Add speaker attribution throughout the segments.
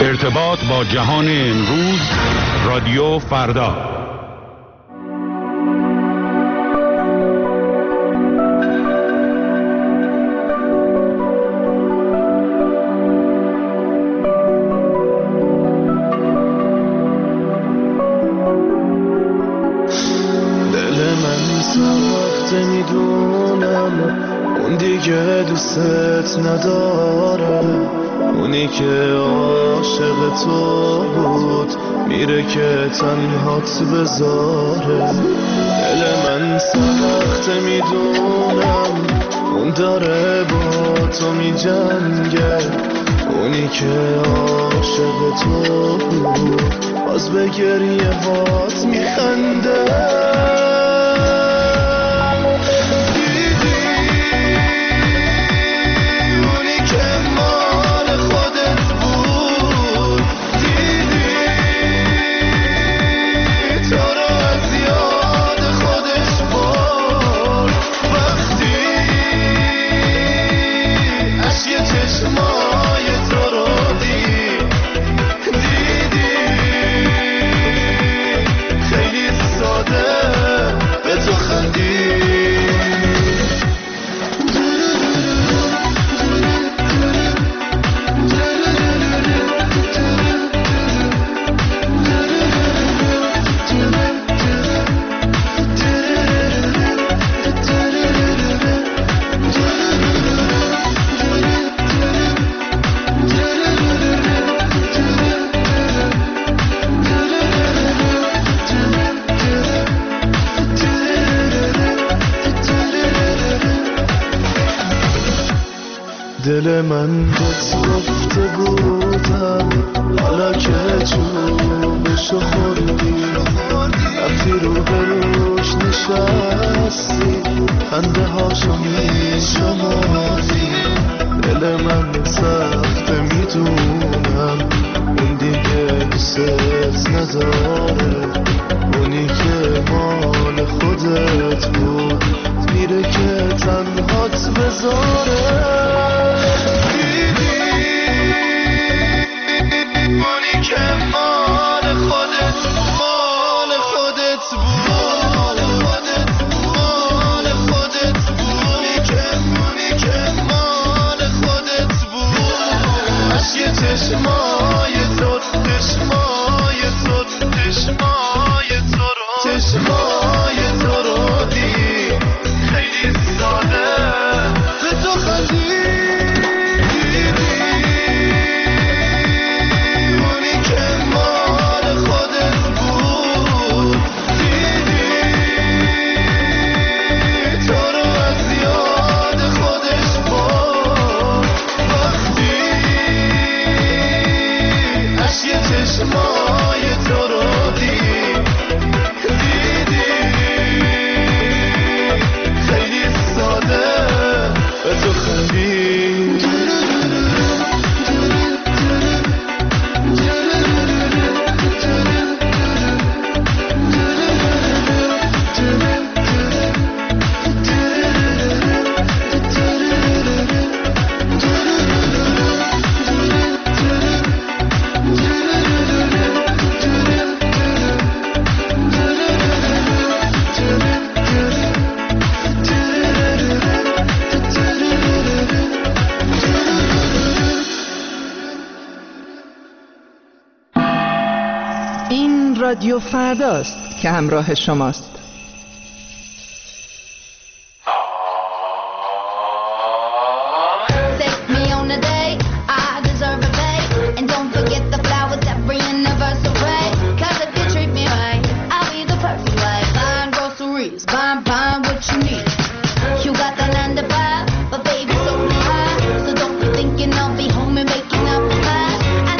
Speaker 1: ارتباط با جهان امروز، رادیو فردا.
Speaker 2: دل من ساخته میدونم اون دیگه دوست نداره، اونی که عاشق تو بود میره که تنهات بذاره. دل من سخته میدونم اون داره با تو میجنگه، اونی که عاشق تو بود باز به گریه هات میخنده. دل من بهت گفته بودم حالا که چوبشو خوردی، رفتی رو بروش نشستی، خنده هاشو میشمردی. دل من سخته میدونم اون دیگه دوست نداره، اونی که مال خودت بود میره که تنهات بذاره.
Speaker 3: رادیو فرداست که همراه شماست.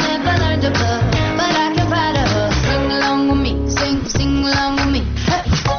Speaker 4: Sing along with me. Hey.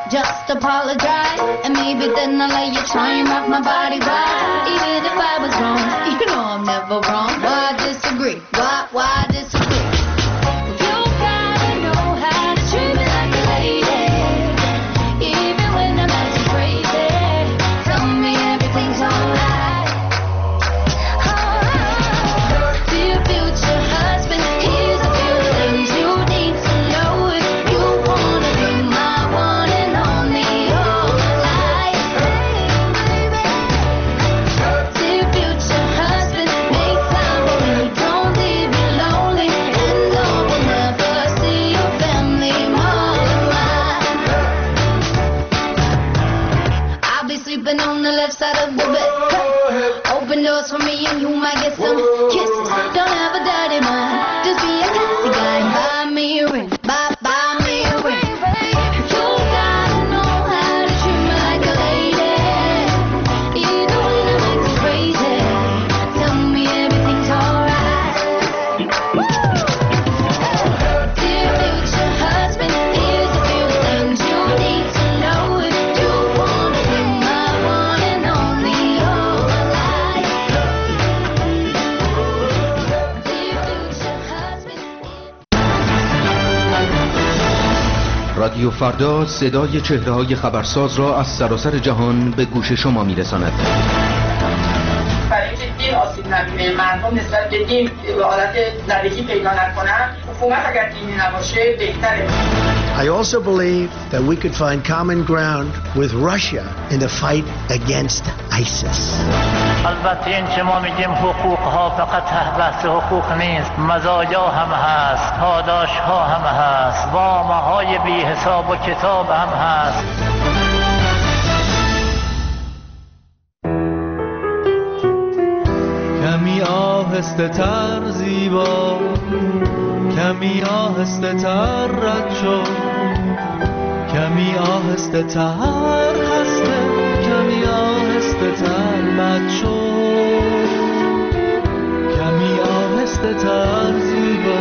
Speaker 4: just apologize, and maybe then I'll let you try and rock my body right. Even if I was wrong, you know I'm never wrong. Why disagree? Why disagree? You gotta know how to treat me like a lady, even when I'm acting crazy. Tell me everything's alright. Dear future husband, here's a few things you need to know if you wanna be my one and only all life. Dear future husband, make time for me, don't leave me lonely, and though we'll never see your family more than mine, I'll be sleeping on the left side of the bed. Open doors for me and you might get some kisses. Don't have a dirty mind, just be a classy guy and buy me a ring. Buy me a ring. You gotta know how to treat me like a lady, even when I'm acting crazy. Tell me everything's alright. Dear future husband, here's a few things you need to know if you wanna be my one and only all life. Dear future husband.
Speaker 5: رادیو فردا صدای چهره‌های خبرساز را از سراسر جهان به گوش شما می‌رساند.
Speaker 6: برای اینکه دین آسیب نبینه، مردم نسبت به دین به حالت زدگی پیدا نکنن، حکومت اگر دینی نباشه بهتره.
Speaker 7: I also believe that we could find common ground with Russia in the fight against ISIS.
Speaker 8: البته این که ما میگیم حقوق ها فقط بحث حقوق نیست، مزایا هم هست، پاداش ها هم هست، وامه های بی حساب و کتاب هم هست.
Speaker 2: کمی آهسته تر زیبا، کمی آهسته تر رد شو، کمی آهسته تر خسته، کمی آهسته تر بد شو، کمی آهسته تر زیبا،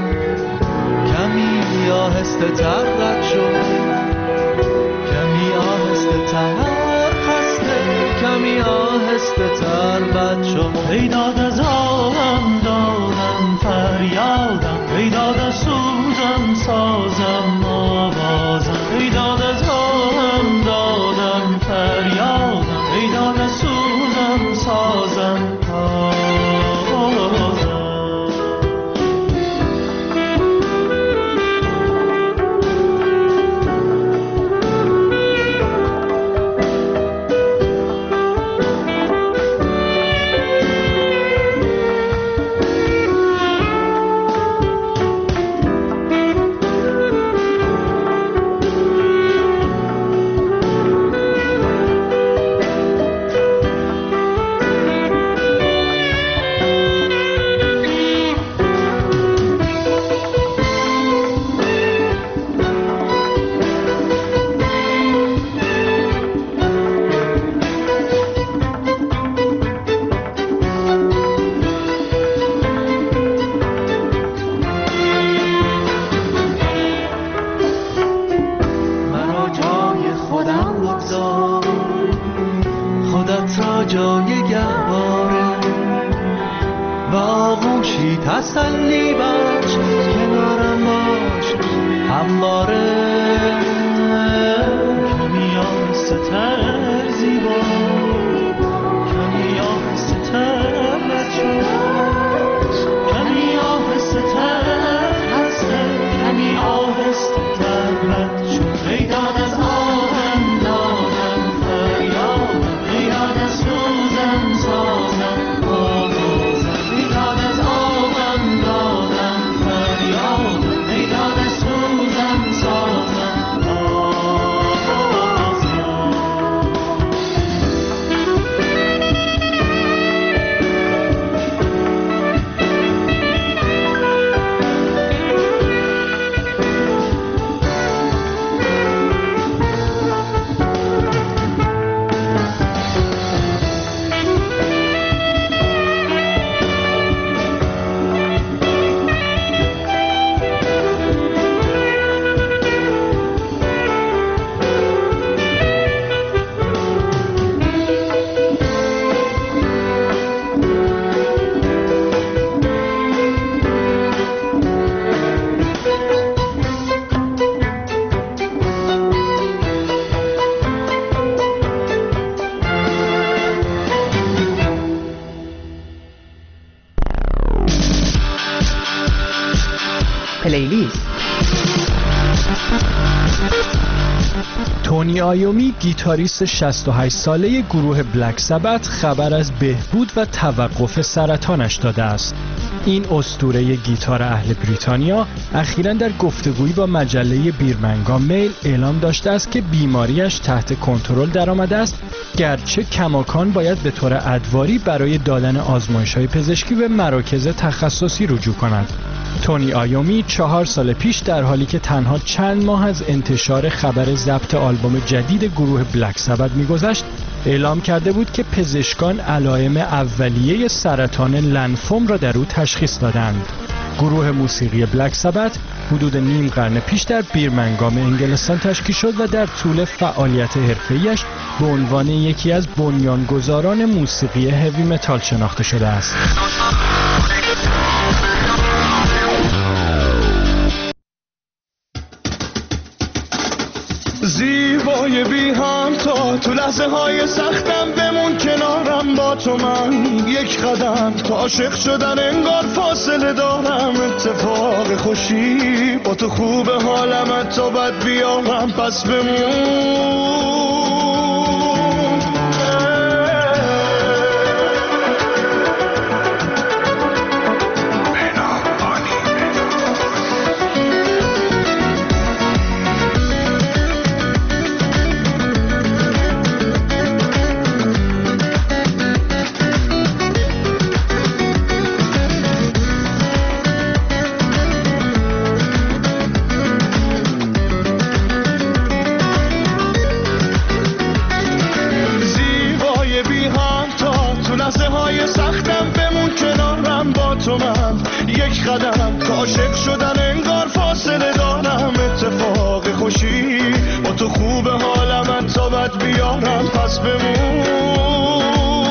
Speaker 2: کمی آهسته تر رد شو، کمی آهسته تر خسته، کمی آهسته تر بد شو. ای داد از آهم دادم فریادم، ای داد از سوزم سازم آوازم، ای داد از آهم دادم فریادم، ای داد از سوزم سازم آوازم. تسلی بخش کنارم باش همواره. کمی آهسته تر زیبا، کمی آهسته تر رد شو، کمی آهسته تر خسته، کمی آهسته تر رد شو. ای داد از آهم دادم فریادم، ای داد از سوزم سازم آوازم، ای داد از آهم دادم فریادم، ای داد از سوزم سازم آوازم.
Speaker 9: تونی آیومی گیتاریست 68 ساله گروه بلک سبت خبر از بهبود و توقف سرطانش داده است. این اسطوره گیتار اهل بریتانیا اخیراً در گفتگویی با مجله بیرمنگام میل اعلام داشته است که بیماریش تحت کنترل درآمده است، گرچه کماکان باید به طور ادواری برای دادن آزمایش‌های پزشکی به مراکز تخصصی رجوع کند. تونی آیومی 4 سال پیش در حالی که تنها چند ماه از انتشار خبر ضبط آلبوم جدید گروه بلک سبت می‌گذشت، اعلام کرده بود که پزشکان علائم اولیه سرطان لنفوم را در او تشخیص دادند. گروه موسیقی بلک سبت حدود نیم قرن پیش در بیرمنگام انگلستان تشکیل شد و در طول فعالیت حرفه‌ایش به عنوان یکی از بنیانگذاران موسیقی هوی متال شناخته شده است.
Speaker 2: زیبای بی همتا تو لحظه های سختم بمون کنارم، با تو من یک قدم تا عاشق شدن انگار فاصله دارم. اتفاق خوشی با تو خوبه حالم تا بد بیارم، پس بمون. قدم که عاشق شدن انگار فاصله دارم. اتفاق خوشی با تو خوبه حالم تا بد بیارم، پس بمون.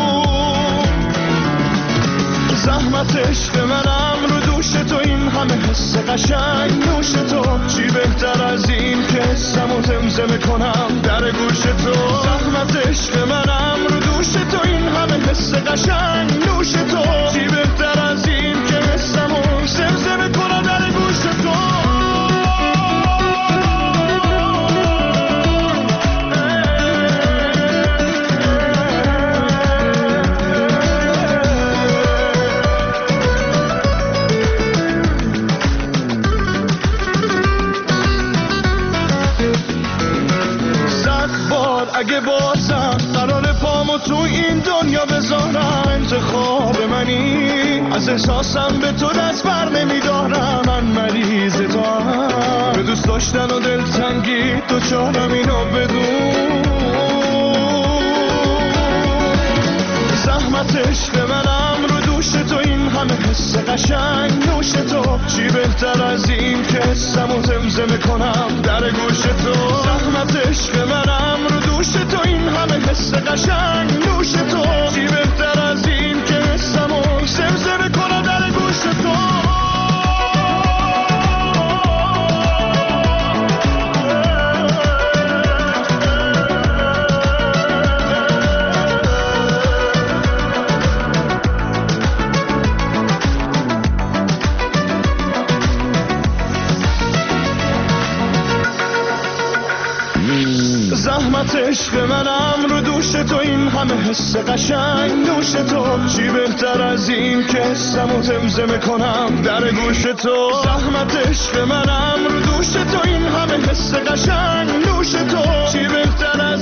Speaker 2: زحمت عشق منم رو دوش تو، این همه حس قشنگ نوش تو. چی بهتر از این که حسم و زمزمه کنم در گوش تو. زحمت عشق منم رو دوش تو، این همه حس قشنگ نوش تو. چی بهتر از این که حسم و زمزمه کنم در گوش تو. اگه بازم قرار پامو تو این دنیا بذارم، انتخاب منی، از احساسم به تو دست بر نمیدارم. من مریض تو هم، به دوست داشتن و دلتنگی دوچارم، اینو بدون. زحمت عشق منم رو دوش تو، این همه حس قشنگ نوش تو. چی بهتر از این که حسم و زمزمه کنم در گوش تو. زحمت عشق منم رو دوش تو، این همه حس قشنگ نوش تو. چی بهتر از این که حسم و زمزمه کنم در گوش تو. زحمت عشق منم رو دوش تو، این همه حس قشنگ نوش تو. چی بهتر از این که حسم و زمزمه کنم در گوش تو. زحمت عشق منم رو دوش تو، این همه حس قشنگ نوش تو. چی بهتر از